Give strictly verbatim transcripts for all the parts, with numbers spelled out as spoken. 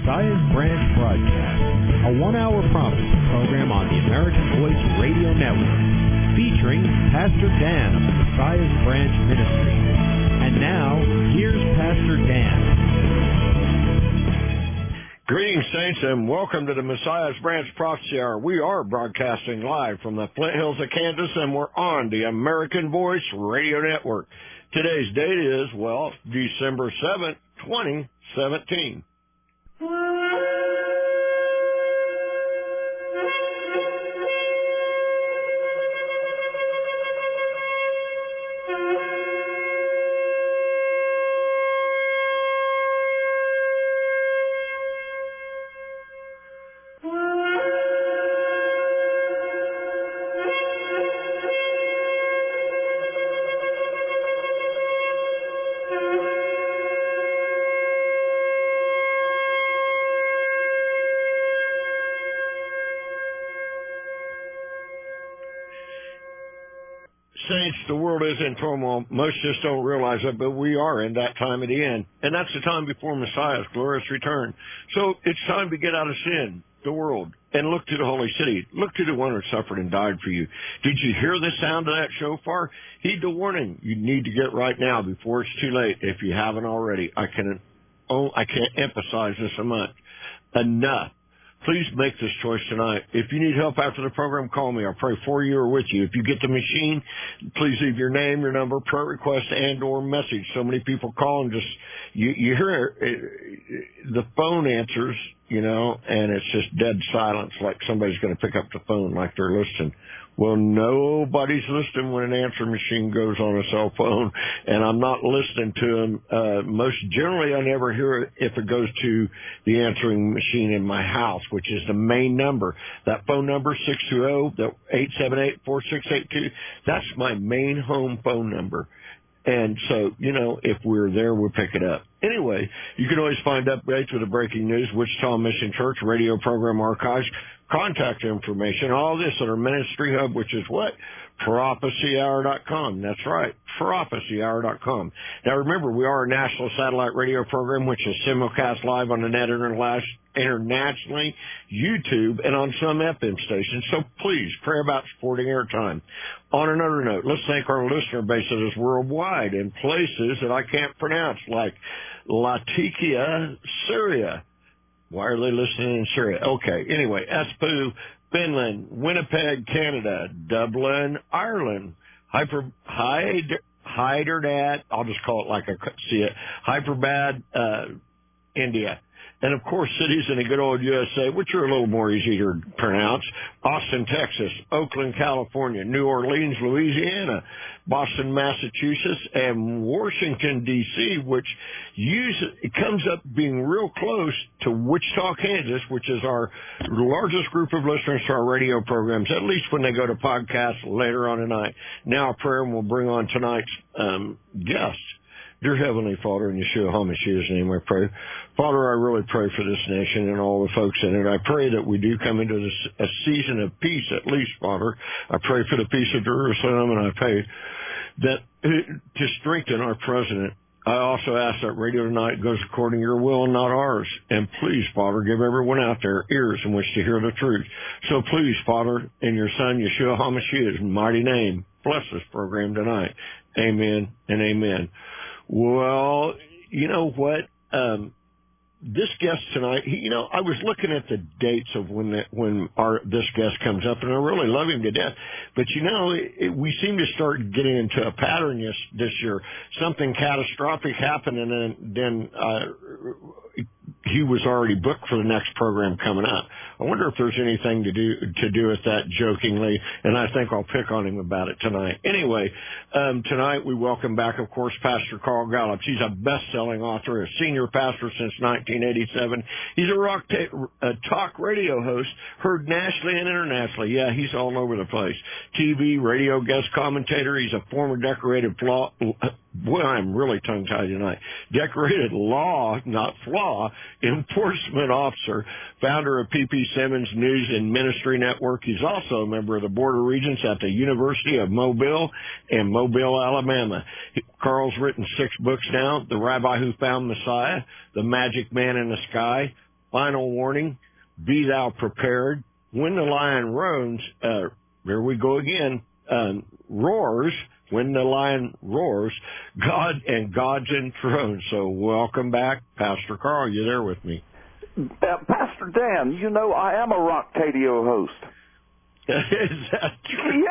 Messiah's Branch broadcast, a one-hour prophecy program on the American Voice Radio Network, featuring Pastor Dan of the Messiah's Branch Ministry. And now, here's Pastor Dan. Greetings, saints, and welcome to the Messiah's Branch Prophecy Hour. We are broadcasting live from the Flint Hills of Kansas, and we're on the American Voice Radio Network. Today's date is, well, December seventh, twenty seventeen. Saints, the world is in turmoil. Most just don't realize it, but we are in that time of the end. And that's the time before Messiah's glorious return. So it's time to get out of sin, the world, and look to the holy city. Look to the one who suffered and died for you. Did you hear the sound of that shofar? Heed the warning. You need to get right now before it's too late. If you haven't already, I can, oh, I can't emphasize this a much. Enough. Please make this choice tonight. If you need help after the program, call me. I'll pray for you or with you. If you get the machine, please leave your name, your number, prayer request, and or message. So many people call and just, you, you hear it, the phone answers, you know, and it's just dead silence, like somebody's going to pick up the phone like they're listening. Well, nobody's listening when an answer machine goes on a cell phone, and I'm not listening to them. Uh, most generally, I never hear it if it goes to the answering machine in my house, which is the main number. That phone number, six two zero, the eight seven eight, four six eight two, that's my main home phone number. And so, you know, if we're there, we'll pick it up. Anyway, you can always find updates with the breaking news, Wichita Mission Church, radio program archives, contact information, all this at our ministry hub, which is what? prophecy hour dot com. That's right, prophecy hour dot com. Now remember, we are a national satellite radio program, which is simulcast live on the net internationally, YouTube, and on some F M stations. So please, pray about supporting airtime. On another note, let's thank our listener base that is worldwide in places that I can't pronounce, like Latakia, Syria. Why are they listening in Syria? Okay. Anyway, Espoo, Finland, Winnipeg, Canada, Dublin, Ireland, Hyper, Hyder, Hyderabad, I'll just call it like I see it, Hyderabad, uh, India. And, of course, cities in the good old U S A, which are a little more easy to pronounce, Austin, Texas, Oakland, California, New Orleans, Louisiana, Boston, Massachusetts, and Washington, D C, which uses, it comes up being real close to Wichita, Kansas, which is our largest group of listeners to our radio programs, at least when they go to podcasts later on tonight. Now a prayer, and we'll bring on tonight's um, guest. Dear Heavenly Father, in Yeshua HaMashiach's name I pray. Father, I really pray for this nation and all the folks in it. I pray that we do come into this, a season of peace, at least, Father. I pray for the peace of Jerusalem, and I pray that to strengthen our president. I also ask that Radio Tonight goes according to your will and not ours. And please, Father, give everyone out there ears in which to hear the truth. So please, Father, in your Son, Yeshua HaMashiach's mighty name, bless this program tonight. Amen and amen. Well, you know what? Um, this guest tonight, he, you know, I was looking at the dates of when the, when our this guest comes up, and I really love him to death. But you know, it, it, we seem to start getting into a pattern this this year. Something catastrophic happened, and then then uh, he was already booked for the next program coming up. I wonder if there's anything to do to do with that, jokingly, and I think I'll pick on him about it tonight. Anyway, um, tonight we welcome back, of course, Pastor Carl Gallups. He's a best-selling author, a senior pastor since nineteen eighty-seven. He's a rock ta- a talk radio host, heard nationally and internationally. Yeah, he's all over the place. T V, radio guest commentator. He's a former decorated flaw. Boy, I'm really tongue-tied tonight. Decorated law, not flaw, enforcement officer, founder of P P Simmons News and Ministry Network. He's also a member of the Board of Regents at the University of Mobile in Mobile, Alabama. Carl's written six books now: The Rabbi Who Found Messiah, The Magic Man in the Sky, final warning, be thou prepared. When the lion roars, uh, there we go again, um, roars, when the lion roars, God and God's enthroned. So welcome back, Pastor Carl. You there with me? Uh, Pastor Dan, you know I am a Rock Tadio host. Is that true?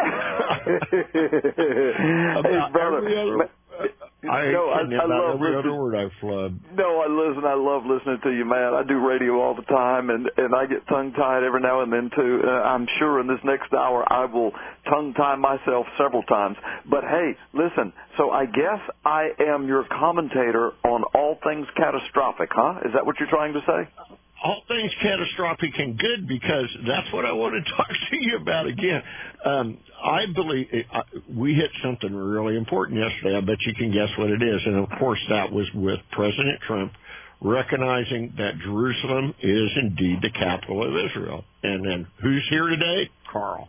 Yeah. Hey, brother. I no, I, I love every other word I flubbed. No, I listen. I love listening to you, man. I do radio all the time, and and I get tongue tied every now and then too. Uh, I'm sure in this next hour I will tongue tie myself several times. But hey, listen. So I guess I am your commentator on all things catastrophic, huh? Is that what you're trying to say? All things catastrophic and good, because that's what I want to talk to you about again. Um, I believe uh, we hit something really important yesterday. I bet you can guess what it is. And, of course, that was with President Trump recognizing that Jerusalem is indeed the capital of Israel. And then who's here today? Carl.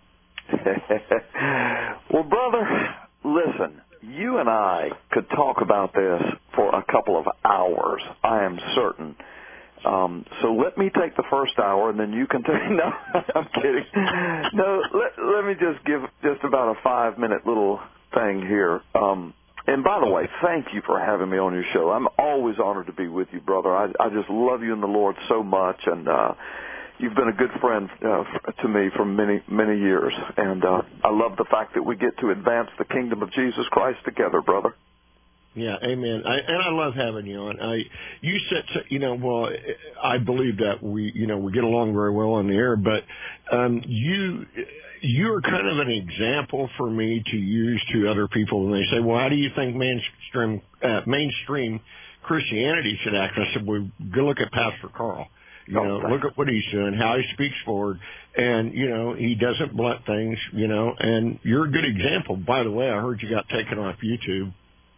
Well, brother, listen, you and I could talk about this for a couple of hours, I am certain. Um, so let me take the first hour, and then you can take. No, I'm kidding. No, let, let me just give just about a five-minute little thing here. Um, and by the way, thank you for having me on your show. I'm always honored to be with you, brother. I, I just love you in the Lord so much, and uh, you've been a good friend uh, to me for many, many years. And uh, I love the fact that we get to advance the kingdom of Jesus Christ together, brother. Yeah, amen. I, and I love having you on. I, you said, you know, well, I believe that we, you know, we get along very well on the air, but um, you, you're kind of an example for me to use to other people when they say, well, how do you think mainstream, uh, mainstream Christianity should act? And I said, well, go look at Pastor Carl. You know, oh, look at what he's doing, how he speaks forward, and, you know, he doesn't blunt things, you know, and you're a good example. By the way, I heard you got taken off YouTube.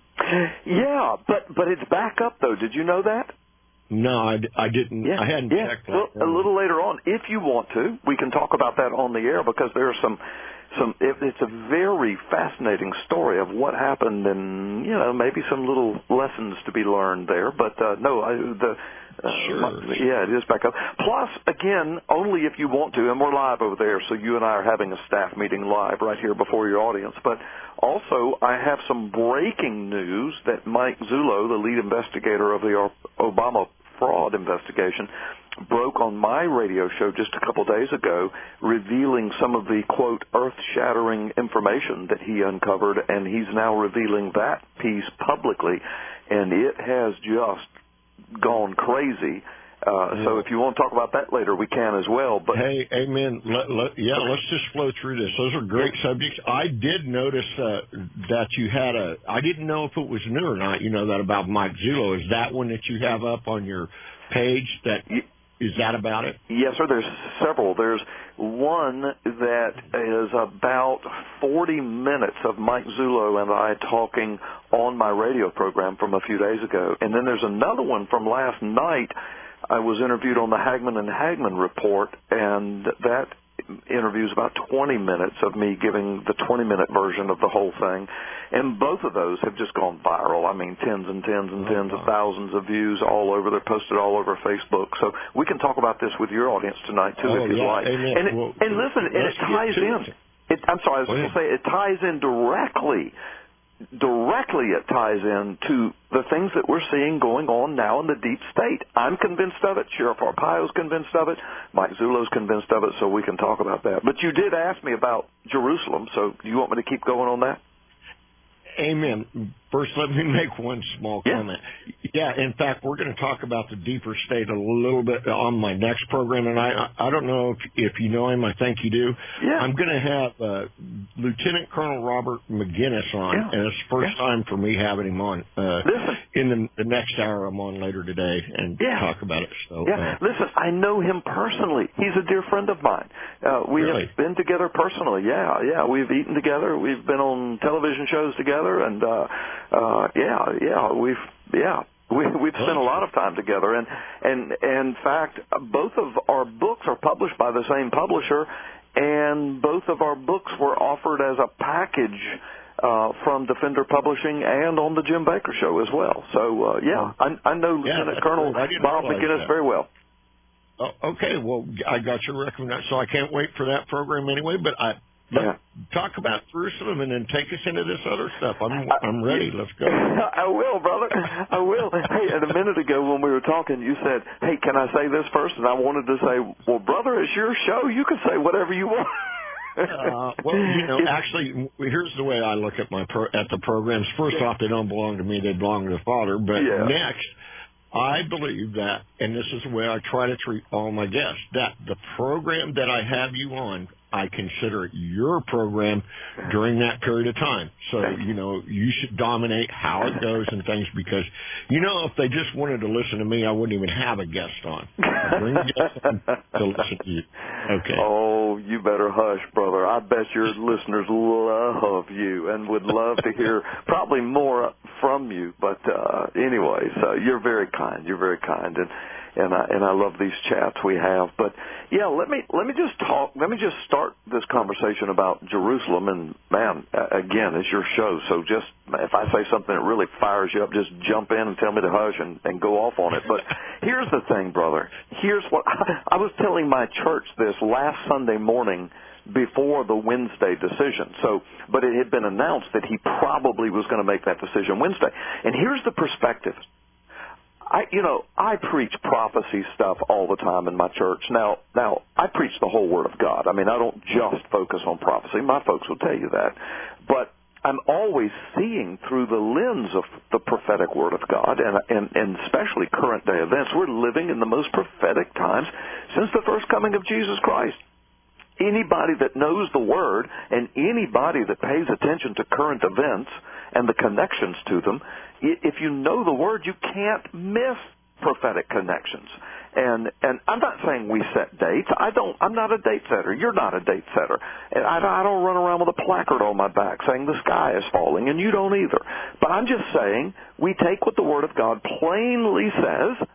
Yeah, but but it's back up, though. Did you know that? No, I, I didn't. Yeah, I hadn't yeah. checked that. Well, a little later on, if you want to, we can talk about that on the air, because there are some, some. It, it's a very fascinating story of what happened, and you know, maybe some little lessons to be learned there. But uh, no, I, the. Uh, sure. My, yeah, it is back up. Plus, again, only if you want to, and we're live over there, so you and I are having a staff meeting live right here before your audience. But also, I have some breaking news that Mike Zullo, the lead investigator of the Obama fraud investigation, broke on my radio show just a couple days ago, revealing some of the, quote, earth-shattering information that he uncovered, and he's now revealing that piece publicly, and it has just gone crazy. Uh, yeah. So if you want to talk about that later, we can as well. But hey, amen. Let, let, yeah, let's just flow through this. Those are great yeah. subjects. I did notice uh, that you had a. I didn't know if it was new or not. You know that about Mike Zullo. Is that one that you have up on your page? That is that about it? Yes, sir. There's several. There's one that is about forty minutes of Mike Zullo and I talking on my radio program from a few days ago, and then there's another one from last night. I was interviewed on the Hagman and Hagman report, and that interview is about twenty minutes of me giving the twenty-minute version of the whole thing. And both of those have just gone viral. I mean, tens and tens and tens of thousands of views all over. They're posted all over Facebook. So we can talk about this with your audience tonight, too, oh, if you'd yeah, like. Amen. And, it, well, and listen, and it ties in. It, I'm sorry, I was going to say, it ties in directly Directly it ties in to the things that we're seeing going on now in the deep state. I'm convinced of it. Sheriff Arpaio's convinced of it. Mike Zullo's convinced of it, so we can talk about that. But you did ask me about Jerusalem, so do you want me to keep going on that? Amen. First, let me make one small yeah. comment. Yeah, in fact, we're going to talk about the deeper state a little bit on my next program, and I I don't know if if you know him. I think you do. Yeah. I'm going to have uh, Lieutenant Colonel Robert McGinnis on, yeah. and it's the first yeah. time for me having him on. Uh, Listen. In the, the next hour, I'm on later today and yeah. talk about it. So, yeah. uh, Listen, I know him personally. He's a dear friend of mine. Uh, we've really? been together personally. Yeah, yeah. We've eaten together. We've been on television shows together, and uh, uh, yeah. Yeah, we've yeah we, we've spent a lot of time together, and and, and in fact, both of our books are published by the same publisher, and both of our books were offered as a package uh, from Defender Publishing and on the Jim Baker Show as well. So uh, yeah, I, I know yeah, Lieutenant Colonel Bob McGinnis very well. Oh, okay, well, I got your recommendation, so I can't wait for that program anyway. But I yeah. talk about Jerusalem and then take us into this other stuff. I'm I'm ready. Let's go. I will, brother. I will. Hey, and a minute ago when we were talking, you said, "Hey, can I say this first?" And I wanted to say, "Well, brother, it's your show. You can say whatever you want." uh, well, you know, actually, here's the way I look at my pro- at the programs. First off, they don't belong to me; they belong to the Father. But yeah. next, I believe that, and this is the way I try to treat all my guests, that the program that I have you on, I consider your program during that period of time. So, you know, you should dominate how it goes and things because, you know, if they just wanted to listen to me, I wouldn't even have a guest on. I bring a guest on to listen to you. Okay. Oh, you better hush, brother. I bet your listeners love you and would love to hear probably more from you. But uh, anyways, uh, you're very kind. You're very kind. And And I and I love these chats we have, but yeah, let me let me just talk. Let me just start this conversation about Jerusalem. And man, again, it's your show, so just if I say something that really fires you up, just jump in and tell me to hush and, and go off on it. But here's the thing, brother. Here's what I, I was telling my church this last Sunday morning before the Wednesday decision. So, but it had been announced that he probably was going to make that decision Wednesday. And here's the perspective. I, you know, I preach prophecy stuff all the time in my church. Now, now I preach the whole Word of God. I mean, I don't just focus on prophecy. My folks will tell you that. But I'm always seeing through the lens of the prophetic Word of God, and, and, and especially current day events. We're living in the most prophetic times since the first coming of Jesus Christ. Anybody that knows the Word and anybody that pays attention to current events and the connections to them, if you know the Word, you can't miss prophetic connections. And and I'm not saying we set dates. I don't. I'm not a date setter. You're not a date setter. And I, I don't run around with a placard on my back saying the sky is falling, and you don't either. But I'm just saying we take what the Word of God plainly says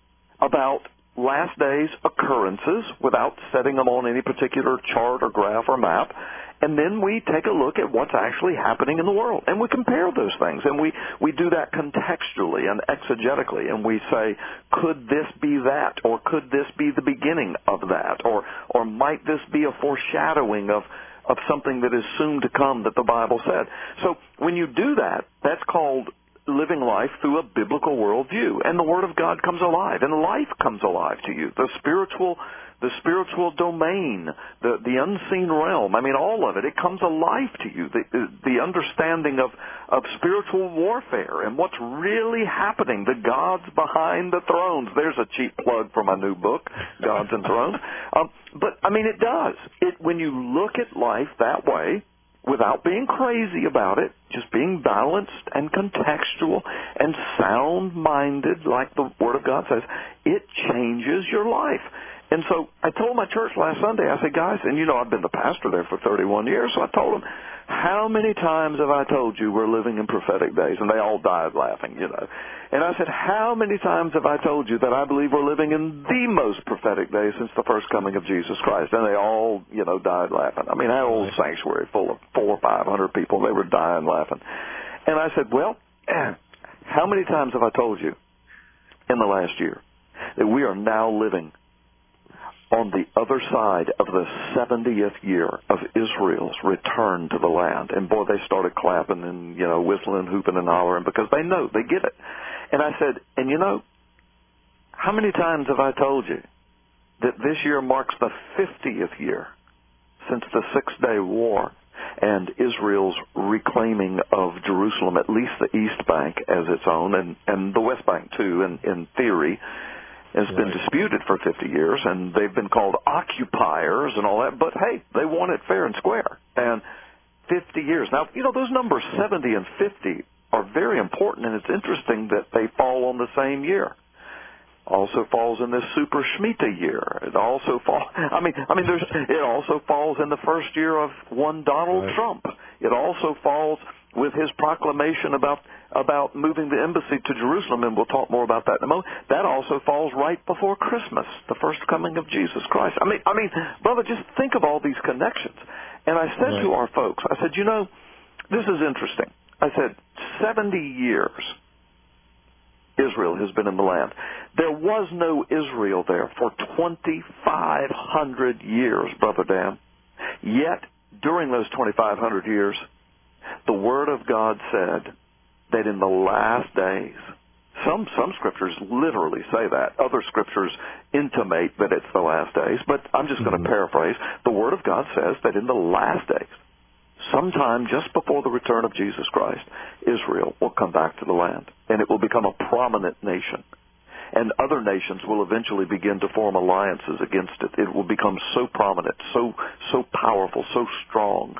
about last days occurrences without setting them on any particular chart or graph or map, and then we take a look at what's actually happening in the world, and we compare those things, and we, we do that contextually and exegetically, and we say, could this be that, or could this be the beginning of that, or or might this be a foreshadowing of of something that is soon to come that the Bible said. So when you do that, that's called living life through a biblical worldview, and the Word of God comes alive, and life comes alive to you. The spiritual, the spiritual domain, the the unseen realm. I mean, all of it. It comes alive to you. The the understanding of of spiritual warfare and what's really happening. The gods behind the thrones. There's a cheap plug for my new book, Gods and Thrones. Um, but I mean, it does. It when you look at life that way, without being crazy about it, just being balanced and contextual and sound-minded, like the Word of God says, it changes your life. And so I told my church last Sunday, I said, guys, and you know I've been the pastor there for thirty-one years, so I told them, how many times have I told you we're living in prophetic days? And they all died laughing, you know. And I said, how many times have I told you that I believe we're living in the most prophetic days since the first coming of Jesus Christ? And they all, you know, died laughing. I mean, that old sanctuary full of four or five hundred people, they were dying laughing. And I said, well, how many times have I told you in the last year that we are now living on the other side of the seventieth year of Israel's return to the land? And boy, they started clapping and, you know, whistling, hooping and hollering because they know, they get it. And I said, and you know, how many times have I told you that this year marks the fiftieth year since the Six-Day War and Israel's reclaiming of Jerusalem, at least the East Bank as its own, and, and the West Bank too, in, in theory. It's right. Been disputed for fifty years, and they've been called occupiers and all that. But, hey, they won it fair and square. And fifty years. Now, you know, those numbers seventy and fifty are very important, and it's interesting that they fall on the same year. Also falls in this Super Shemitah year. It also falls, I mean, I mean, there's, it also falls in the first year of one Donald right. Trump. It also falls with his proclamation about about moving the embassy to Jerusalem, and we'll talk more about that in a moment. That also falls right before Christmas, the first coming of Jesus Christ. I mean, I mean, brother, just think of all these connections. And I said right. to our folks, I said, you know, this is interesting. I said, seventy years Israel has been in the land. There was no Israel there for twenty-five hundred years, Brother Dan. Yet, during those twenty-five hundred years, the Word of God said that in the last days, some some scriptures literally say that. Other scriptures intimate that it's the last days. But I'm just going to paraphrase. The Word of God says that in the last days, sometime just before the return of Jesus Christ, Israel will come back to the land, and it will become a prominent nation. And other nations will eventually begin to form alliances against it. It will become so prominent, so so powerful, so strong.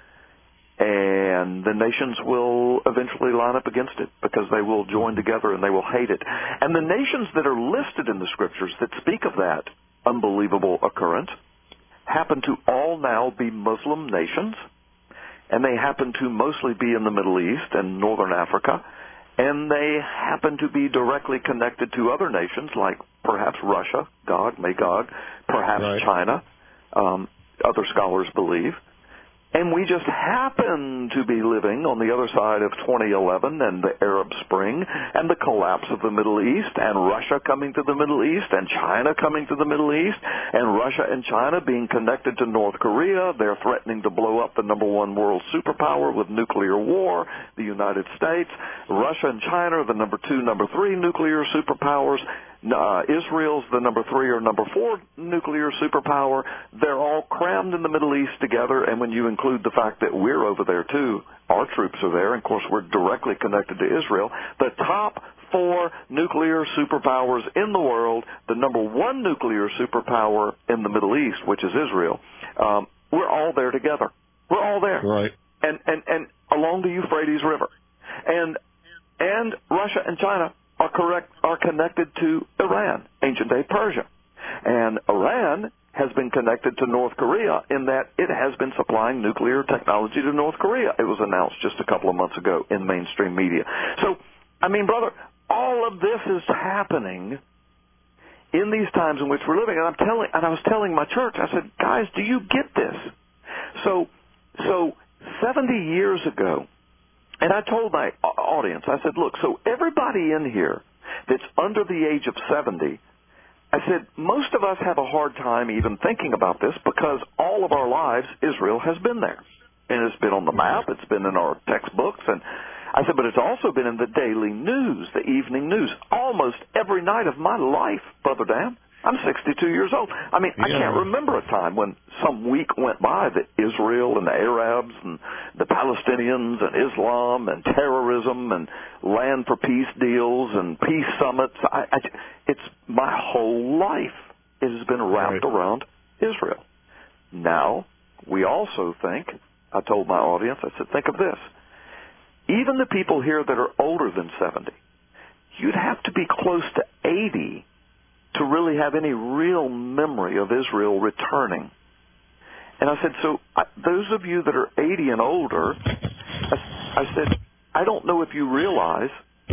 And the nations will eventually line up against it because they will join together and they will hate it. And the nations that are listed in the Scriptures that speak of that unbelievable occurrence happen to all now be Muslim nations, and they happen to mostly be in the Middle East and Northern Africa, and they happen to be directly connected to other nations like perhaps Russia, Gog, Magog, perhaps right. China, um, other scholars believe. And we just happen to be living on the other side of twenty eleven and the Arab Spring and the collapse of the Middle East and Russia coming to the Middle East and China coming to the Middle East and Russia and China being connected to North Korea. They're threatening to blow up the number one world superpower with nuclear war, the United States. Russia and China are the number two, number three nuclear superpowers. Uh, Israel's the number three or number four nuclear superpower. They're all crammed in the Middle East together, and when you include the fact that we're over there too, our troops are there, and of course we're directly connected to Israel, the top four nuclear superpowers in the world, the number one nuclear superpower in the Middle East, which is Israel, um, we're all there together. We're all there. Right. And, and, and along the Euphrates River. And, and Russia and China are correct are connected to Iran, ancient day Persia. And Iran has been connected to North Korea in that it has been supplying nuclear technology to North Korea. It was announced just a couple of months ago in mainstream media. So, I mean, brother, all of this is happening in these times in which we're living. And I'm telling and I was telling my church, I said, guys, do you get this? So so seventy years ago, and I told my audience, I said, look, so everybody in here that's under the age of seventy, I said, most of us have a hard time even thinking about this because all of our lives, Israel has been there. And it's been on the map, it's been in our textbooks, and I said, but it's also been in the daily news, the evening news, almost every night of my life, Brother Dan. I'm sixty-two years old. I mean, yeah. I can't remember a time when some week went by that Israel and the Arabs and the Palestinians and Islam and terrorism and land for peace deals and peace summits. I, I, it's my whole life. It has been wrapped right. around Israel. Now, we also think, I told my audience, I said, think of this. Even the people here that are older than seventy, you'd have to be close to eighty to really have any real memory of Israel returning. And I said, so I, those of you that are eighty and older, I, I said, I don't know if you realize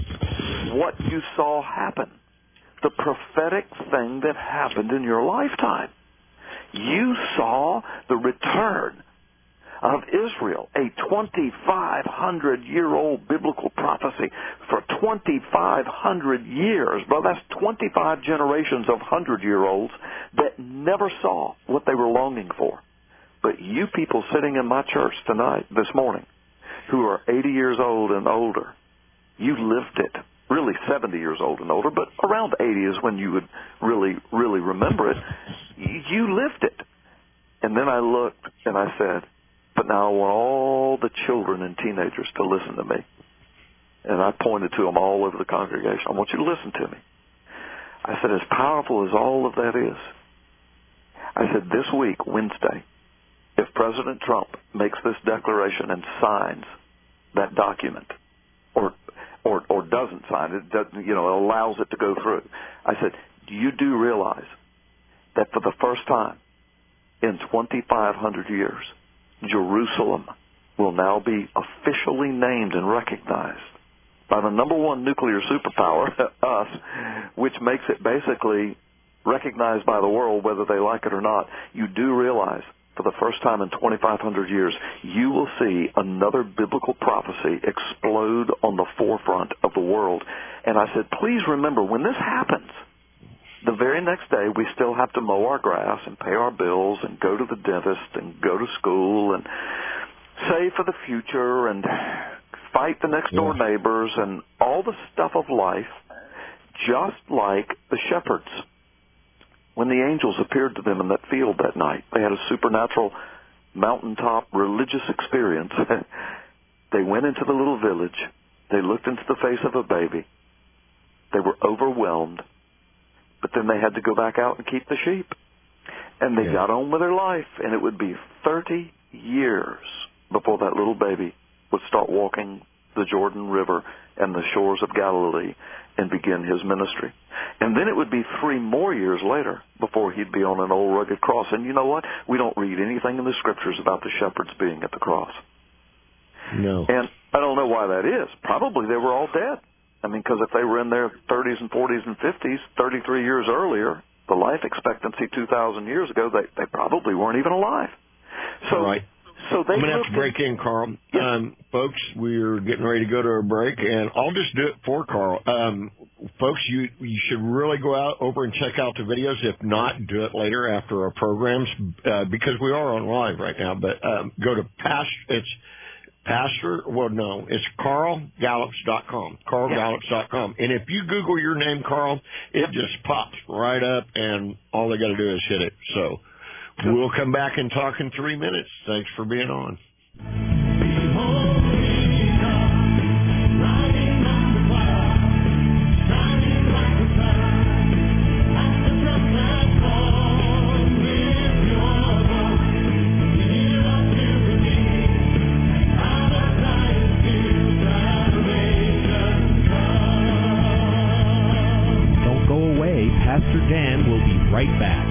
what you saw happen, the prophetic thing that happened in your lifetime. You saw the return of Israel, a twenty-five hundred year old biblical prophecy for twenty-five hundred years. Bro, that's twenty-five generations of hundred-year-olds that never saw what they were longing for. But you people sitting in my church tonight, this morning, who are eighty years old and older, you lived it. Really seventy years old and older, but around eighty is when you would really, really remember it. You lived it. And then I looked and I said, but now I want all the children and teenagers to listen to me. And I pointed to them all over the congregation. I want you to listen to me. I said, as powerful as all of that is, I said, this week, Wednesday, if President Trump makes this declaration and signs that document, or or or doesn't sign it, doesn't, you know, allows it to go through, I said, you do realize that for the first time in twenty-five hundred years, Jerusalem will now be officially named and recognized by the number one nuclear superpower, us, which makes it basically recognized by the world whether they like it or not. You do realize for the first time in twenty-five hundred years, you will see another biblical prophecy explode on the forefront of the world. And I said, please remember, when this happens, the very next day we still have to mow our grass and pay our bills and go to the dentist and go to school and save for the future and fight the next door yeah. neighbors and all the stuff of life, just like the shepherds. When the angels appeared to them in that field that night, they had a supernatural mountaintop religious experience. They went into the little village. They looked into the face of a baby. They were overwhelmed. But then they had to go back out and keep the sheep. And they yeah. got on with their life. And it would be thirty years before that little baby would start walking the Jordan River and the shores of Galilee and begin his ministry. And then it would be three more years later before he'd be on an old rugged cross. And you know what? We don't read anything in the Scriptures about the shepherds being at the cross. No. And I don't know why that is. Probably they were all dead. I mean, because if they were in their thirties and forties and fifties, thirty-three years earlier, the life expectancy two thousand years ago, they, they probably weren't even alive. So, right. So they I'm going to have to break in, Carl. Yeah. Um, folks, we're getting ready to go to a break, and I'll just do it for Carl. Um, folks, you you should really go out over and check out the videos. If not, do it later after our programs, uh, because we are on live right now. But um, go to Past, it's Pastor, well, no, it's Carl Gallups dot com, Carl Gallups dot com. And if you Google your name, Carl, it just pops right up, and all they got to do is hit it. So we'll come back and talk in three minutes. Thanks for being on. Don't go away. Pastor Dan will be right back.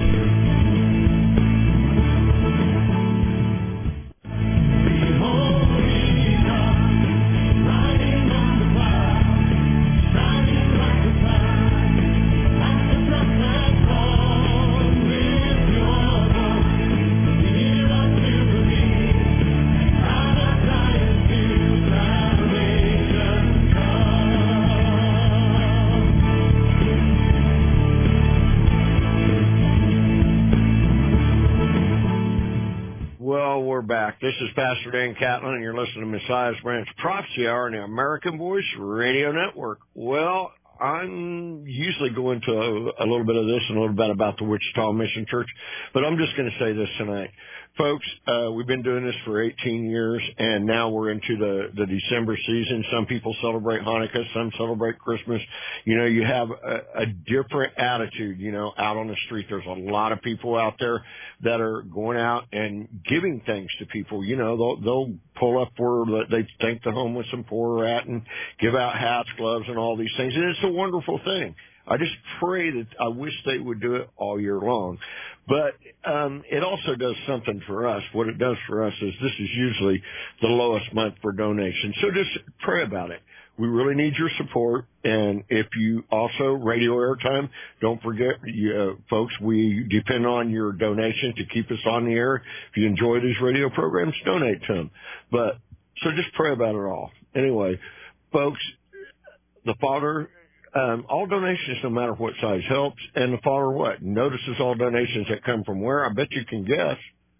Back. This is Pastor Dan Catlin, and you're listening to Messiah's Branch Prophecy Hour on the American Voice Radio Network. Well, I'm usually going to a, a little bit of this and a little bit about the Wichita Mission Church, but I'm just going to say this tonight. Folks, uh, we've been doing this for eighteen years, and now we're into the, the December season. Some people celebrate Hanukkah, some celebrate Christmas. You know, you have a, a different attitude, you know, out on the street. There's a lot of people out there that are going out and giving things to people. You know, they'll, they'll pull up where they think the homeless and poor are at and give out hats, gloves, and all these things. And it's a wonderful thing. I just pray that I wish they would do it all year long. But um, it also does something for us. What it does for us is this is usually the lowest month for donations. So just pray about it. We really need your support. And if you also, radio airtime, don't forget, uh, folks, we depend on your donation to keep us on the air. If you enjoy these radio programs, donate to them. But so just pray about it all. Anyway, folks, the Father... Um, all donations, no matter what size, helps. And the Father what? Notices all donations that come from where? I bet you can guess.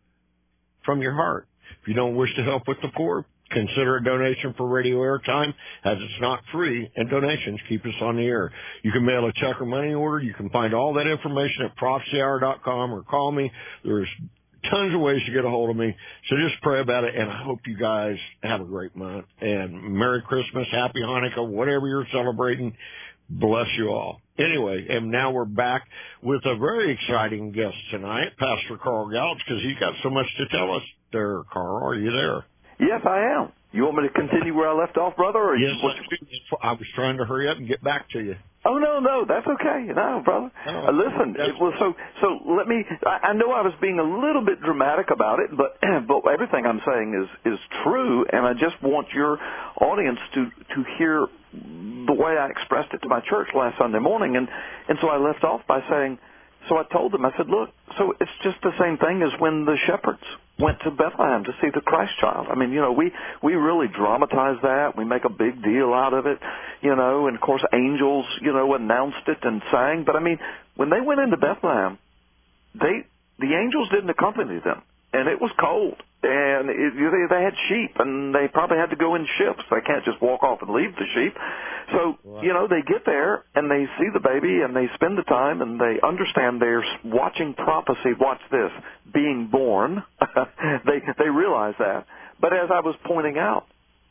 From your heart. If you don't wish to help with the poor, consider a donation for radio airtime, as it's not free, and donations keep us on the air. You can mail a check or money order. You can find all that information at prophecy hour dot com or call me. There's tons of ways to get a hold of me. So just pray about it, and I hope you guys have a great month. And Merry Christmas, Happy Hanukkah, whatever you're celebrating. Bless you all. Anyway, and now we're back with a very exciting guest tonight, Pastor Carl Gallups, because he's got so much to tell us. There, Carl, are you there? Yes, I am. You want me to continue where I left off, brother? Or yes, you, I was trying to hurry up and get back to you. Oh, no, no, that's okay. No, brother. No, uh, listen, it was so, so let me, I, I know I was being a little bit dramatic about it, but but everything I'm saying is, is true, and I just want your audience to, to hear the way I expressed it to my church last Sunday morning. And, and so I left off by saying, So I told them, I said, look, so it's just the same thing as when the shepherds went to Bethlehem to see the Christ child. I mean, you know, we, we really dramatize that. We make a big deal out of it, you know, and, of course, angels, you know, announced it and sang. But, I mean, when they went into Bethlehem, they the angels didn't accompany them, and it was cold. And it, they, they had sheep, and they probably had to go in ships. They can't just walk off and leave the sheep. So, wow. you know, they get there, and they see the baby, and they spend the time, and they understand they're watching prophecy. Watch this, being born. they they realize that. But as I was pointing out,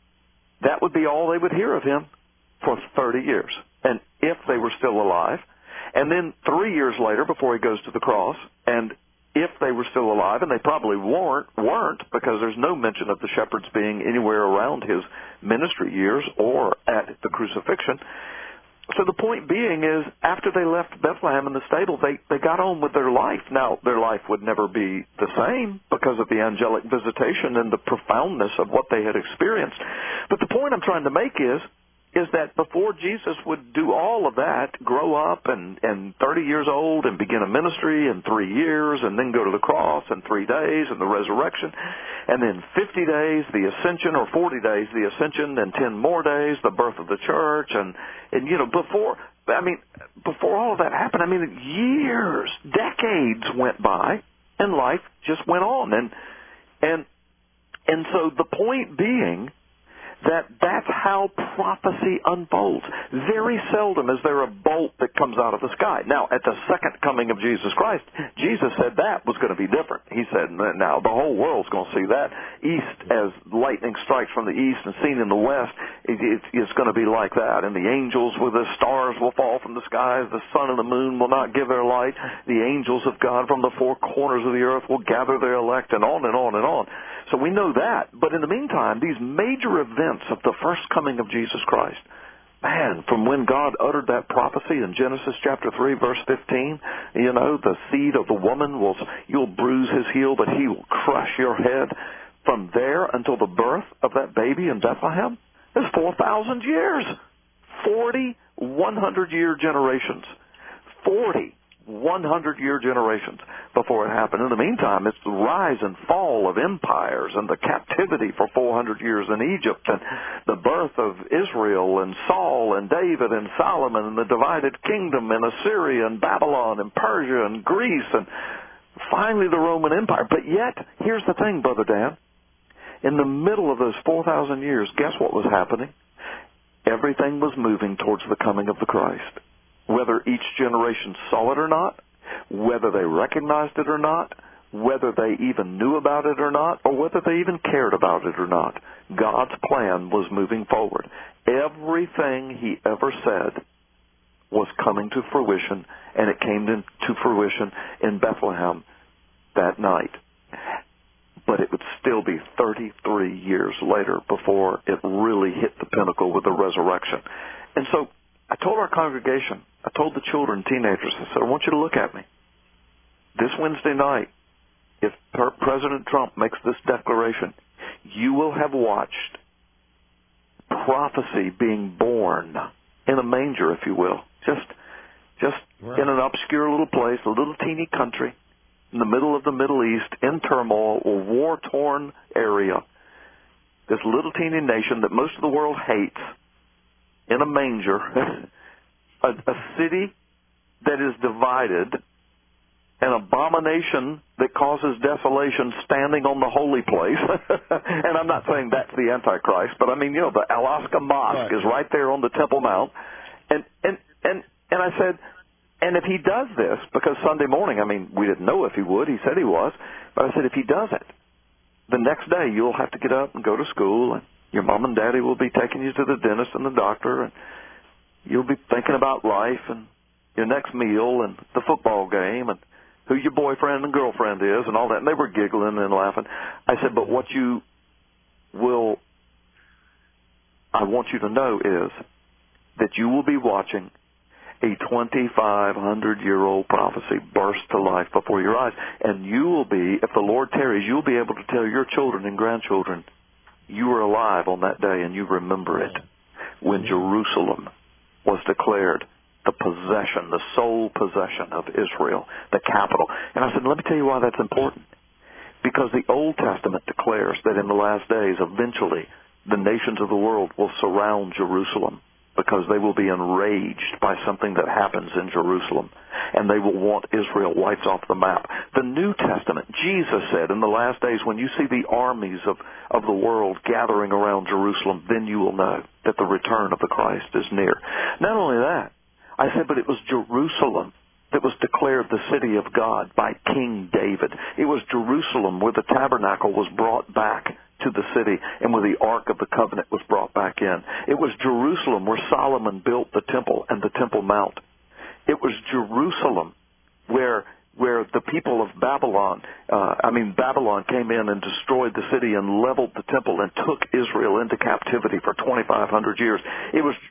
that would be all they would hear of him for thirty years, and if they were still alive. And then three years later, before he goes to the cross, and if they were still alive, and they probably weren't, weren't because there's no mention of the shepherds being anywhere around his ministry years or at the crucifixion. So the point being is, after they left Bethlehem in the stable, they, they got on with their life. Now, their life would never be the same because of the angelic visitation and the profoundness of what they had experienced. But the point I'm trying to make is, is that before Jesus would do all of that, grow up and, and thirty years old and begin a ministry in three years and then go to the cross in three days and the resurrection, and then fifty days, the ascension, or forty days, the ascension, and ten more days, the birth of the church, and, and you know, before, I mean, before all of that happened, I mean, years, decades went by, and life just went on. And, and, and so the point being, that that's how prophecy unfolds. Very seldom is there a bolt that comes out of the sky. Now, at the second coming of Jesus Christ, Jesus said that was going to be different. He said, now, the whole world's going to see that. East, as lightning strikes from the east and seen in the west, it, it, it's going to be like that. And the angels with the stars will fall from the skies. The sun and the moon will not give their light. The angels of God from the four corners of the earth will gather their elect, and on and on and on. So we know that. But in the meantime, these major events of the first coming of Jesus Christ, man, from when God uttered that prophecy in Genesis chapter three, verse fifteen, you know, the seed of the woman will, you'll bruise his heel, but he will crush your head. From there until the birth of that baby in Bethlehem, there's four thousand years. forty one hundred year generations. forty one hundred year generations before it happened. In the meantime, it's the rise and fall of empires and the captivity for four hundred years in Egypt and the birth of Israel and Saul and David and Solomon and the divided kingdom and Assyria and Babylon and Persia and Greece and finally the Roman Empire. But yet, here's the thing, Brother Dan. In the middle of those four thousand years, guess what was happening? Everything was moving towards the coming of the Christ. Whether each generation saw it or not, whether they recognized it or not, whether they even knew about it or not, or whether they even cared about it or not, God's plan was moving forward. Everything he ever said was coming to fruition, and it came to fruition in Bethlehem that night. But it would still be thirty-three years later before it really hit the pinnacle with the resurrection. And so I told our congregation, I told the children, teenagers, I said, I want you to look at me. This Wednesday night, if President Trump makes this declaration, you will have watched prophecy being born in a manger, if you will, just just right. in an obscure little place, a little teeny country in the middle of the Middle East, in turmoil, a war-torn area. This little teeny nation that most of the world hates, in a manger, a, a city that is divided, an abomination that causes desolation standing on the holy place. And I'm not saying that's the Antichrist, but I mean, you know, the Al-Aqsa Mosque right. is right there on the Temple Mount. And, and, and, and I said, and if he does this, because Sunday morning, I mean, we didn't know if he would, he said he was, but I said, if he does it, the next day you'll have to get up and go to school, and your mom and daddy will be taking you to the dentist and the doctor, and you'll be thinking about life and your next meal and the football game and who your boyfriend and girlfriend is and all that. And they were giggling and laughing. I said, but what you will, I want you to know is that you will be watching a twenty-five hundred year old prophecy burst to life before your eyes. And you will be, if the Lord tarries, you'll be able to tell your children and grandchildren, you were alive on that day and you remember it when Jerusalem was declared the possession, the sole possession of Israel, the capital. And I said, let me tell you why that's important. Because the Old Testament declares that in the last days, eventually, the nations of the world will surround Jerusalem because they will be enraged by something that happens in Jerusalem, and they will want Israel wiped off the map. The New Testament, Jesus said, in the last days, when you see the armies of, of the world gathering around Jerusalem, then you will know that the return of the Christ is near. Not only that, I said, but it was Jerusalem that was declared the city of God by King David. It was Jerusalem where the tabernacle was brought back to the city and where the Ark of the Covenant was brought back in. It was Jerusalem where Solomon built the temple and the Temple Mount. It was Jerusalem where where the people of Babylon, uh, I mean Babylon came in and destroyed the city and leveled the temple and took Israel into captivity for twenty-five hundred years. It was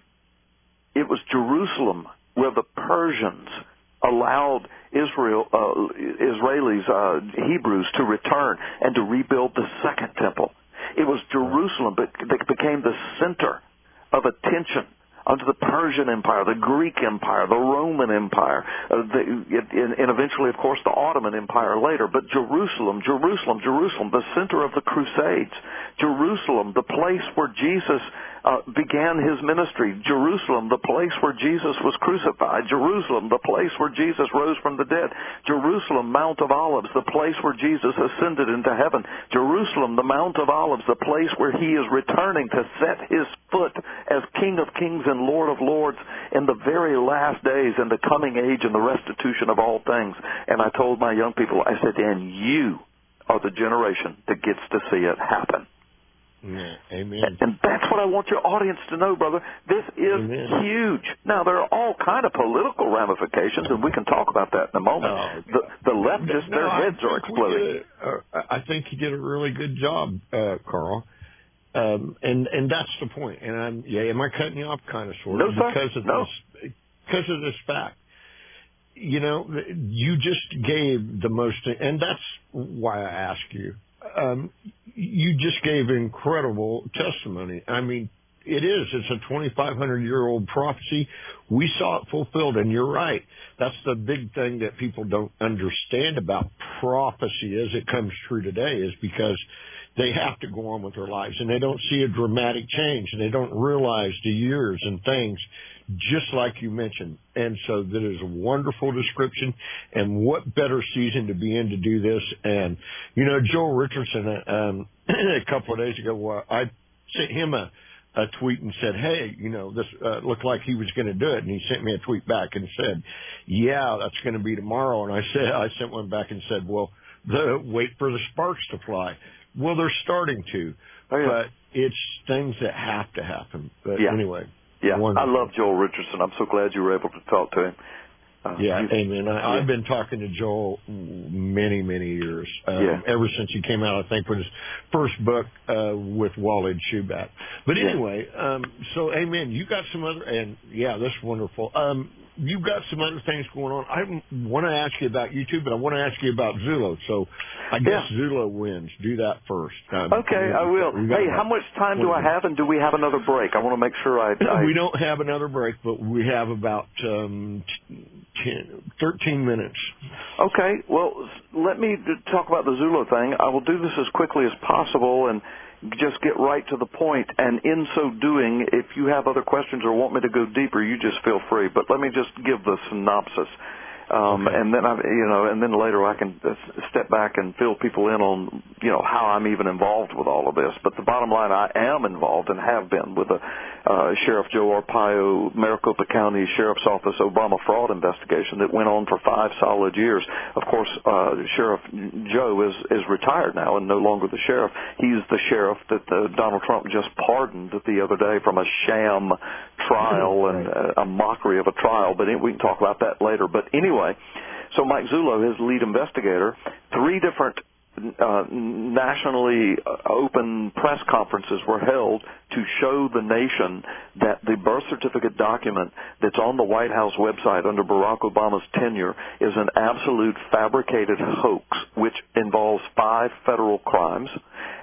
it was Jerusalem where the Persians allowed Israel, uh, Israelis, uh, Hebrews to return and to rebuild the second temple. It was Jerusalem that became the center of attention under the Persian Empire, the Greek Empire, the Roman Empire, uh, the, and, and eventually, of course, the Ottoman Empire later. But Jerusalem, Jerusalem, Jerusalem, the center of the Crusades. Jerusalem, the place where Jesus uh, began his ministry. Jerusalem, the place where Jesus was crucified. Jerusalem, the place where Jesus rose from the dead. Jerusalem, Mount of Olives, the place where Jesus ascended into heaven. Jerusalem, the Mount of Olives, the place where he is returning to set his foot as King of Kings and Lord of Lords in the very last days and the coming age and the restitution of all things. And I told my young people, I said, and you are the generation that gets to see it happen. Yeah, amen. And, and that's what I want your audience to know, brother. This is amen. Huge. Now, there are all kind of political ramifications, and we can talk about that in a moment. Oh, the, the leftists, no, their heads are exploding. A, uh, I think you did a really good job, uh, Carl. Um, and, and that's the point. And I'm, yeah, am I cutting you off kind of sort of? No, sir. Because of no. this, because of this fact. You know, you just gave the most, and that's why I ask you. Um, you just gave incredible testimony. I mean, it is. It's a twenty-five hundred year old prophecy. We saw it fulfilled, and you're right. That's the big thing that people don't understand about prophecy as it comes true today, is because they have to go on with their lives, and they don't see a dramatic change, and they don't realize the years and things, just like you mentioned. And so that is a wonderful description, and what better season to be in to do this. And, you know, Joel Richardson, um, a couple of days ago, uh, I sent him a, a tweet and said, hey, you know, this uh, looked like he was going to do it. And he sent me a tweet back and said, yeah, that's going to be tomorrow. And I said, I sent one back and said, well, the, wait for the sparks to fly. Well, they're starting to, oh, yeah. But it's things that have to happen. But yeah. anyway. Yeah, wonderful. I love Joel Richardson. I'm so glad you were able to talk to him. Uh, yeah, amen. I, I've been talking to Joel many, many years. Um, yeah. Ever since he came out, I think, with his first book uh, with Walid Shoebat. But anyway, yeah. um, so amen. You got some other, and yeah, that's wonderful. Um, you've got some other things going on. I want to ask you about YouTube, but I want to ask you about Zulo. So I guess yeah. Zulo wins. Do that first. Um, okay, I will. Hey, how much time do I have, and do we have another break? I want to make sure I... I... We don't have another break, but we have about um, ten, thirteen minutes. Okay, well, let me talk about the Zulo thing. I will do this as quickly as possible and just get right to the point. And in so doing, if you have other questions or want me to go deeper, you just feel free. But let me just give the synopsis. Um, okay. And then I, you know, and then later I can step back and fill people in on, you know, how I'm even involved with all of this. But the bottom line, I am involved and have been with the uh, Sheriff Joe Arpaio, Maricopa County Sheriff's Office Obama fraud investigation that went on for five solid years. Of course, uh, Sheriff Joe is is retired now and no longer the sheriff. He's the sheriff that uh, Donald Trump just pardoned the other day from a sham trial and uh, a mockery of a trial. But we can talk about that later. But anyway. So Mike Zulo, his lead investigator, three different uh, nationally open press conferences were held to show the nation that the birth certificate document that's on the White House website under Barack Obama's tenure is an absolute fabricated hoax, which involves five federal crimes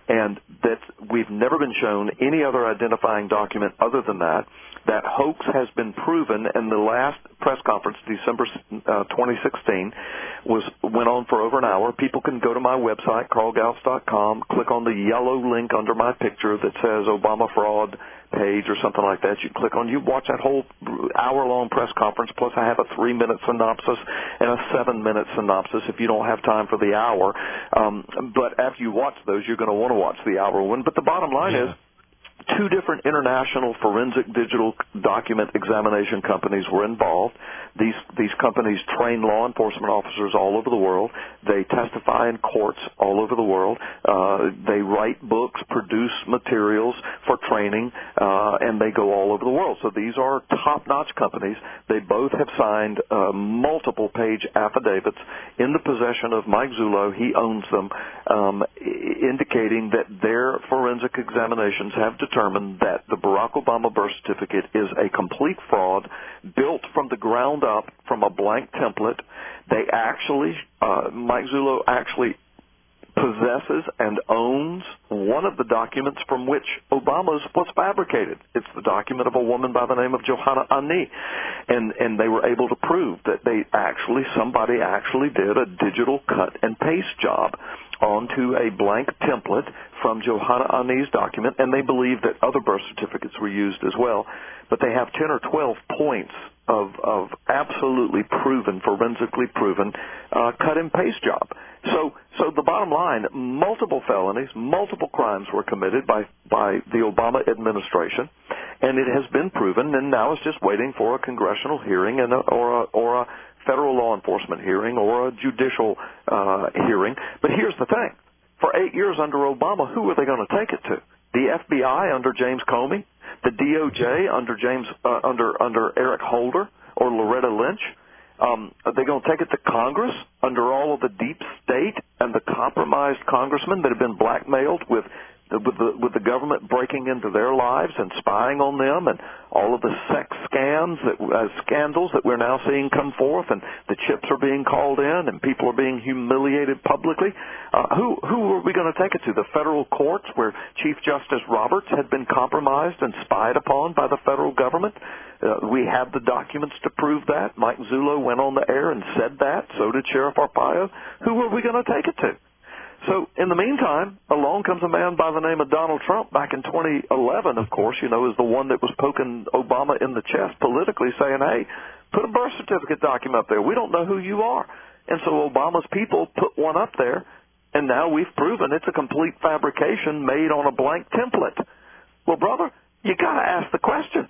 and that we've never been shown any other identifying document other than that. That hoax has been proven, and the last press conference, December uh, twenty sixteen, was went on for over an hour. People can go to my website, carl gallups dot com, click on the yellow link under my picture that says Obama fraud page or something like that. You click on, you watch that whole hour-long press conference, plus I have a three-minute synopsis and a seven-minute synopsis if you don't have time for the hour. Um, but after you watch those, you're going to want to watch the hour one. But the bottom line yeah. is, two different international forensic digital document examination companies were involved. These these companies train law enforcement officers all over the world. They testify in courts all over the world. Uh, they write books, produce materials for training, uh, and they go all over the world. So these are top-notch companies. They both have signed uh, multiple-page affidavits in the possession of Mike Zullo. He owns them, um, indicating that their forensic examinations have determined determined that the Barack Obama birth certificate is a complete fraud, built from the ground up from a blank template. They actually, uh, Mike Zullo actually possesses and owns one of the documents from which Obama's was fabricated. It's the document of a woman by the name of Johanna Ani. And, and they were able to prove that they actually, somebody actually did a digital cut and paste job onto a blank template from Johanna Ani's document, and they believe that other birth certificates were used as well. But they have ten or twelve points of, of absolutely proven, forensically proven, uh, cut and paste job. So, so the bottom line, multiple felonies, multiple crimes were committed by, by the Obama administration, and it has been proven, and now it's just waiting for a congressional hearing and a, or a, or a federal law enforcement hearing or a judicial uh, hearing. But here's the thing. For eight years under Obama, who are they going to take it to? The F B I under James Comey? The D O J under James uh, under under Eric Holder or Loretta Lynch? Um, are they going to take it to Congress under all of the deep state and the compromised congressmen that have been blackmailed with the, with the with the government breaking into their lives and spying on them, and all of the sex scams that uh, scandals that we're now seeing come forth, and the chips are being called in, and people are being humiliated publicly? Uh, who who are we going to take it to? The federal courts, where Chief Justice Roberts had been compromised and spied upon by the federal government? Uh, we have the documents to prove that. Mike Zullo went on the air and said that. So did Sheriff Arpaio. Who are we going to take it to? So in the meantime, along comes a man by the name of Donald Trump back in twenty eleven, of course, you know, is the one that was poking Obama in the chest politically, saying, hey, put a birth certificate document up there. We don't know who you are. And so Obama's people put one up there, and now we've proven it's a complete fabrication made on a blank template. Well, brother, you got to ask the question,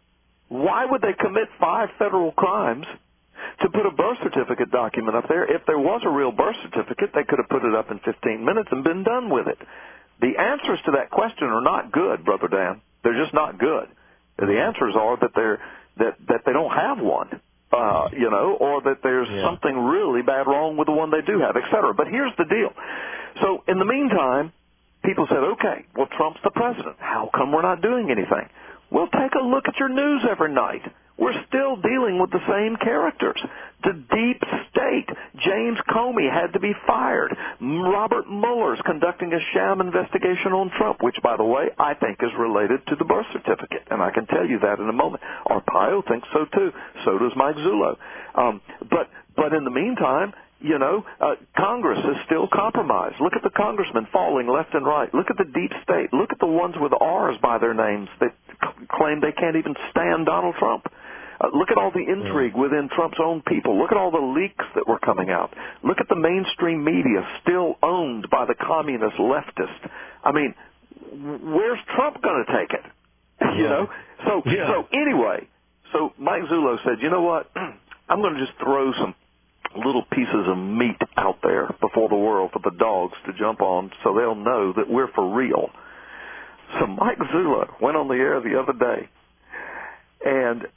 why would they commit five federal crimes to put a birth certificate document up there? If there was a real birth certificate, they could have put it up in fifteen minutes and been done with it. The answers to that question are not good, Brother Dan. They're just not good. The answers are that they're that that they don't have one, uh, you know, or that there's yeah. something really bad wrong with the one they do have, et cetera. But here's the deal. So in the meantime, people said, okay, well, Trump's the president. How come we're not doing anything? Well, take a look at your news every night. We're still dealing with the same characters. The deep state. James Comey had to be fired. Robert Mueller's conducting a sham investigation on Trump, which, by the way, I think is related to the birth certificate, and I can tell you that in a moment. Arpaio thinks so, too. So does Mike Zullo. Um, but, but in the meantime, you know, uh, Congress is still compromised. Look at the congressmen falling left and right. Look at the deep state. Look at the ones with R's by their names that c- claim they can't even stand Donald Trump. Uh, look at all the intrigue within Trump's own people. Look at all the leaks that were coming out. Look at the mainstream media still owned by the communist leftist. I mean, where's Trump going to take it? Yeah. You know? So, yeah. so anyway, so Mike Zullo said, you know what? I'm going to just throw some little pieces of meat out there before the world for the dogs to jump on so they'll know that we're for real. So Mike Zullo went on the air the other day and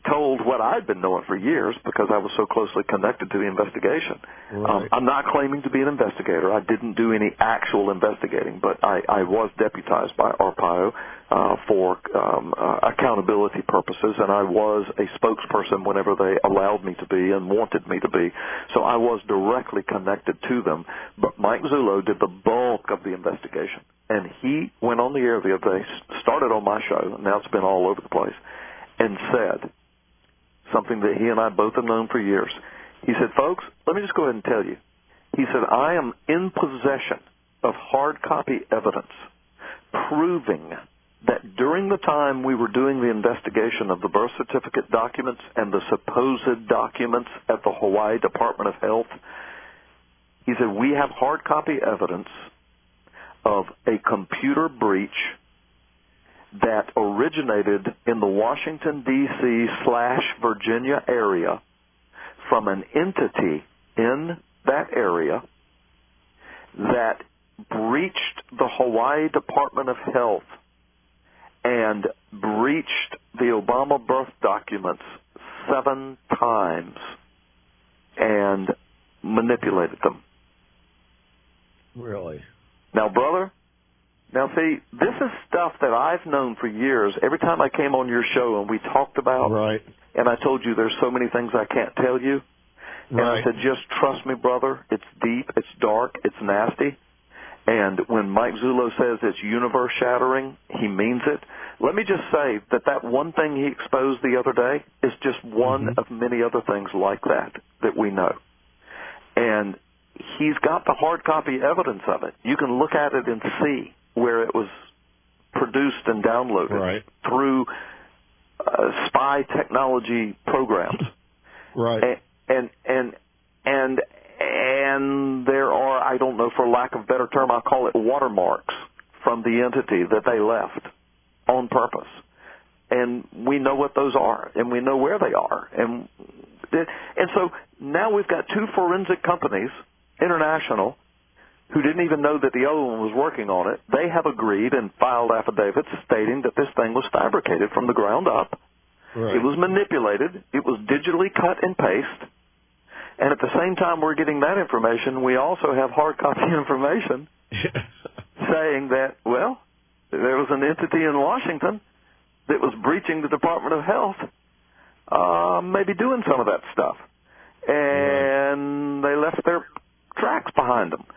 told what I'd been knowing for years because I was so closely connected to the investigation. Right. Um, I'm not claiming to be an investigator. I didn't do any actual investigating, but I, I was deputized by Arpaio uh, for um, uh, accountability purposes, and I was a spokesperson whenever they allowed me to be and wanted me to be. So I was directly connected to them. But Mike Zullo did the bulk of the investigation, and he went on the air the other day, started on my show, and now it's been all over the place, and said something that he and I both have known for years. He said, folks, let me just go ahead and tell you. He said, I am in possession of hard copy evidence proving that during the time we were doing the investigation of the birth certificate documents and the supposed documents at the Hawaii Department of Health, he said, we have hard copy evidence of a computer breach that originated in the Washington, D C slash Virginia area from an entity in that area that breached the Hawaii Department of Health and breached the Obama birth documents seven times and manipulated them. Really? Now, brother, now see, this is stuff that I've known for years. Every time I came on your show and we talked about, right. and I told you there's so many things I can't tell you, and right. I said, just trust me, brother. It's deep, it's dark, it's nasty. And when Mike Zullo says it's universe-shattering, he means it. Let me just say that that one thing he exposed the other day is just one mm-hmm. of many other things like that that we know. And he's got the hard copy evidence of it. You can look at it and see where it was produced and downloaded right. through uh, spy technology programs. Right. And, and and and and there are, I don't know, for lack of a better term, I'll call it watermarks from the entity that they left on purpose. And we know what those are, and we know where they are. And and so now we've got two forensic companies, international, who didn't even know that the other one was working on it. They have agreed and filed affidavits stating that this thing was fabricated from the ground up. Right. It was manipulated. It was digitally cut and paste. And at the same time we're getting that information, we also have hard copy information saying that, well, there was an entity in Washington that was breaching the Department of Health, uh, maybe doing some of that stuff. And right. they left their tracks behind them.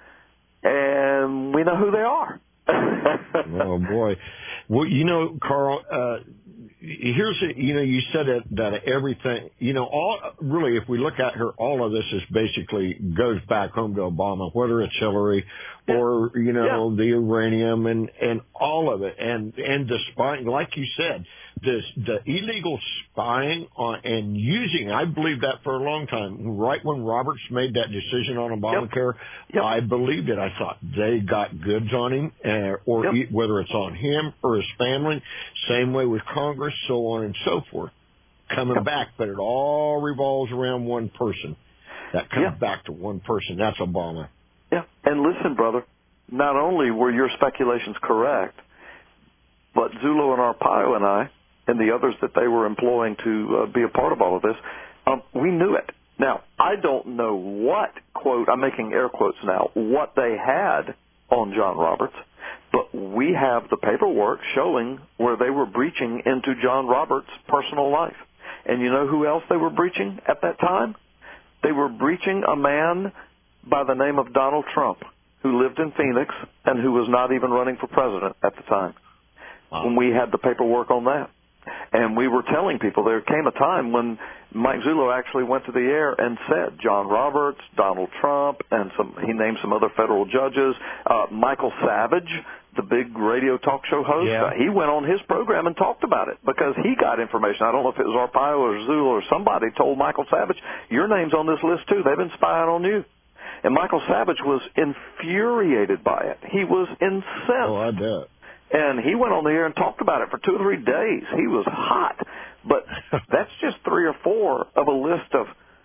And we know who they are. Oh, boy. Well, you know, Carl, uh, here's, a, you know, you said that, that everything, you know, all really, if we look at her, all of this is basically goes back home to Obama, whether it's Hillary yeah. or, you know, yeah. the uranium and, and all of it. And, and the spying, like you said, this, the illegal spying on and using, I believed that for a long time. Right when Roberts made that decision on Obamacare, yep. Yep. I believed it. I thought they got goods on him, uh, or yep. e- whether it's on him or his family. Same way with Congress, so on and so forth. Coming yep. back, but it all revolves around one person. That comes yep. back to one person. That's Obama. Yeah, and listen, brother, not only were your speculations correct, but Zullo and Arpaio and I, and the others that they were employing to uh, be a part of all of this, um, we knew it. Now, I don't know what, quote, I'm making air quotes now, what they had on John Roberts, but we have the paperwork showing where they were breaching into John Roberts' personal life. And you know who else they were breaching at that time? They were breaching a man by the name of Donald Trump, who lived in Phoenix and who was not even running for president at the time. Wow. When we had the paperwork on that. And we were telling people there came a time when Mike Zullo actually went to the air and said John Roberts, Donald Trump, and some he named some other federal judges, uh, Michael Savage, the big radio talk show host, yeah. uh, he went on his program and talked about it because he got information. I don't know if it was Arpaio or Zullo or somebody told Michael Savage, your name's on this list too. They've been spying on you. And Michael Savage was infuriated by it. He was incensed. Oh, I bet. And he went on the air and talked about it for two or three days. He was hot. But that's just three or four of a list of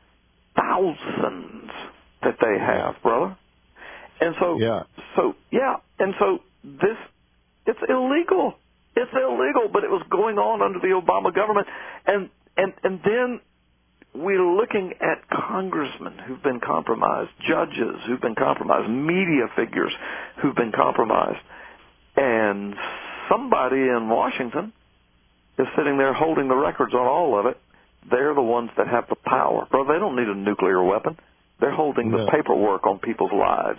thousands that they have, brother. And so, yeah. so yeah, and so this, it's illegal. It's illegal, but it was going on under the Obama government. And and and then we're looking at congressmen who've been compromised, judges who've been compromised, media figures who've been compromised, and somebody in Washington is sitting there holding the records on all of it. They're the ones that have the power. Bro, they don't need a nuclear weapon. They're holding no. the paperwork on people's lives.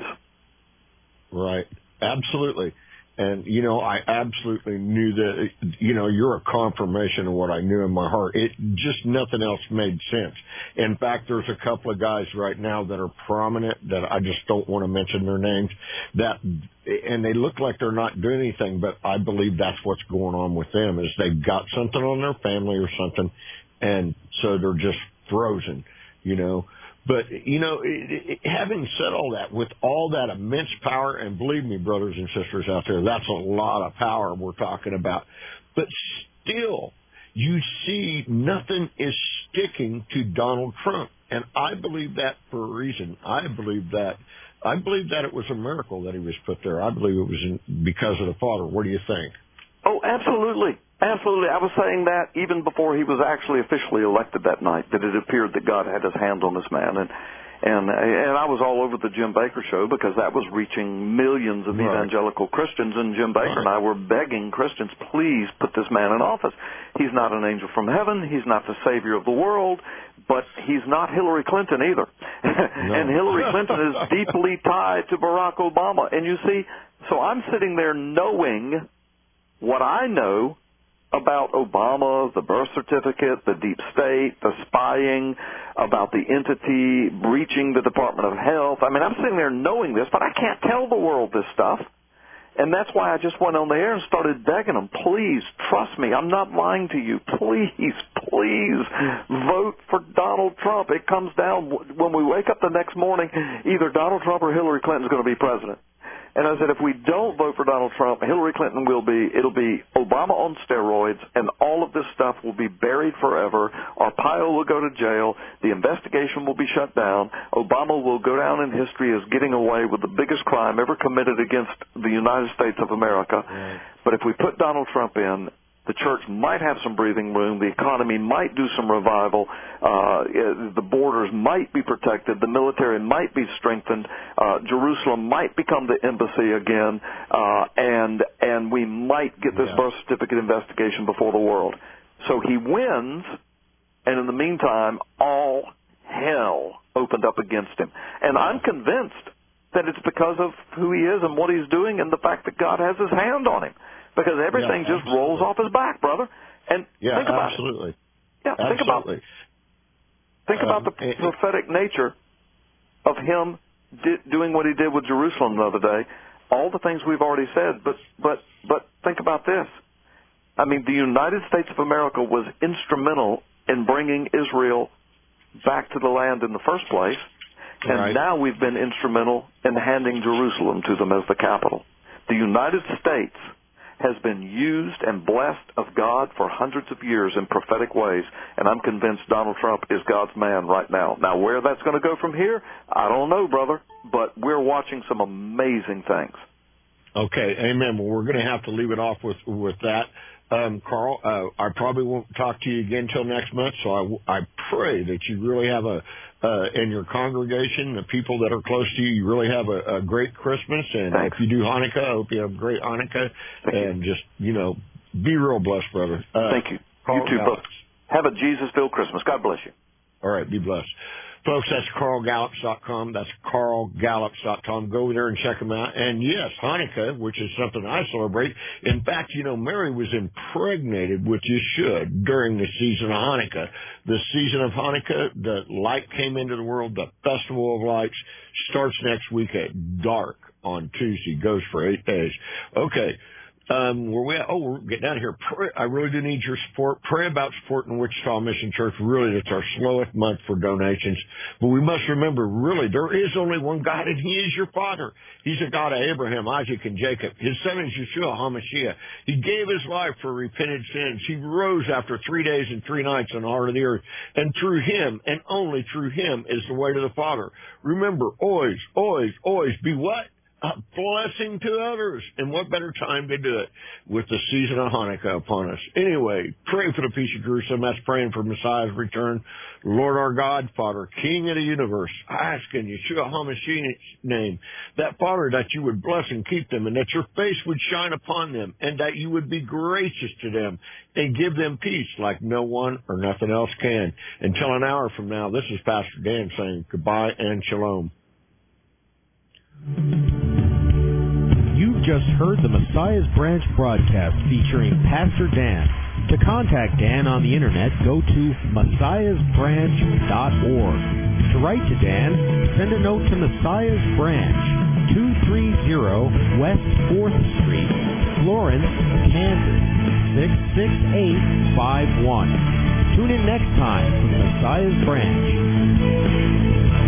Right. Absolutely. And, you know, I absolutely knew that, you know, you're a confirmation of what I knew in my heart. It just, nothing else made sense. In fact, there's a couple of guys right now that are prominent that I just don't want to mention their names, that, and they look like they're not doing anything, but I believe that's what's going on with them, is they've got something on their family or something, and so they're just frozen, you know. But, you know, it, it, having said all that, with all that immense power, and believe me, brothers and sisters out there, that's a lot of power we're talking about. But still, you see nothing is sticking to Donald Trump. And I believe that for a reason. I believe that. I believe that it was a miracle that he was put there. I believe it was in, because of the Father. What do you think? Oh, absolutely. Absolutely. I was saying that even before he was actually officially elected that night, that it appeared that God had his hand on this man. And and and I was all over the Jim Baker show because that was reaching millions of right. evangelical Christians, and Jim Baker right. and I were begging Christians, please put this man in office. He's not an angel from heaven. He's not the savior of the world, but he's not Hillary Clinton either. No. And Hillary Clinton is deeply tied to Barack Obama. And you see, so I'm sitting there knowing what I know about Obama, the birth certificate, the deep state, the spying, about the entity breaching the Department of Health. I mean, I'm sitting there knowing this, but I can't tell the world this stuff. And that's why I just went on the air and started begging them, please, trust me, I'm not lying to you. Please, please vote for Donald Trump. It comes down, when we wake up the next morning, either Donald Trump or Hillary Clinton is going to be president. And I said, if we don't vote for Donald Trump, Hillary Clinton will be, it'll be Obama on steroids, and all of this stuff will be buried forever. Arpaio will go to jail. The investigation will be shut down. Obama will go down in history as getting away with the biggest crime ever committed against the United States of America. Right. But if we put Donald Trump in, the church might have some breathing room. The economy might do some revival. Uh, the borders might be protected. The military might be strengthened. Uh, Jerusalem might become the embassy again. Uh, and and we might get this yeah. birth certificate investigation before the world. So he wins, and in the meantime, all hell opened up against him. And I'm convinced that it's because of who he is and what he's doing and the fact that God has his hand on him. Because everything yeah, just rolls off his back, brother. And yeah, think about absolutely. it. Yeah, absolutely. think about think um, about the it, prophetic nature of him di- doing what he did with Jerusalem the other day. All the things we've already said, but but but think about this. I mean, the United States of America was instrumental in bringing Israel back to the land in the first place, and right. now we've been instrumental in handing Jerusalem to them as the capital. The United States has been used and blessed of God for hundreds of years in prophetic ways, and I'm convinced Donald Trump is God's man right now. Now, where that's going to go from here, I don't know, brother, but we're watching some amazing things. Okay, amen. Well, we're going to have to leave it off with with that. Um, Carl, uh, I probably won't talk to you again until next month, so I, I pray that you really have a, uh, in your congregation, the people that are close to you, you really have a, a great Christmas. And Thanks. If you do Hanukkah, I hope you have a great Hanukkah. Thank and you. just, you know, be real blessed, brother. Uh, Thank you. Carl you too, Gallups. brother. Have a Jesus-filled Christmas. God bless you. All right, be blessed. Folks, that's Carl Gallups dot com. That's Carl Gallups dot com. Go over there and check them out. And yes, Hanukkah, which is something I celebrate. In fact, you know, Mary was impregnated, which you should, during the season of Hanukkah. The season of Hanukkah, the light came into the world. The Festival of Lights starts next week at dark on Tuesday. Goes for eight days. Okay. Um, where we at? Oh, we're getting out of here. Pray, I really do need your support. Pray about supporting Wichita Mission Church. Really, it's our slowest month for donations. But we must remember, really, there is only one God, and He is your Father. He's a God of Abraham, Isaac, and Jacob. His son is Yeshua HaMashiach. He gave His life for repented sins. He rose after three days and three nights on the heart of the earth. And through Him, and only through Him, is the way to the Father. Remember, always, always, always be what? a blessing to others. And what better time to do it with the season of Hanukkah upon us? Anyway, pray for the peace of Jerusalem. That's praying for Messiah's return. Lord our God, Father, King of the universe, I ask in Yeshua HaMashiach's name that, Father, that you would bless and keep them, and that your face would shine upon them, and that you would be gracious to them and give them peace like no one or nothing else can. Until an hour from now, this is Pastor Dan saying goodbye and shalom. You've just heard the Messiah's Branch broadcast featuring Pastor Dan. To contact Dan on the internet, go to messiahs branch dot org. To write to Dan, send a note to Messiah's Branch, two thirty West fourth Street, Florence, Kansas, six six eight five one. Tune in next time for Messiah's Branch.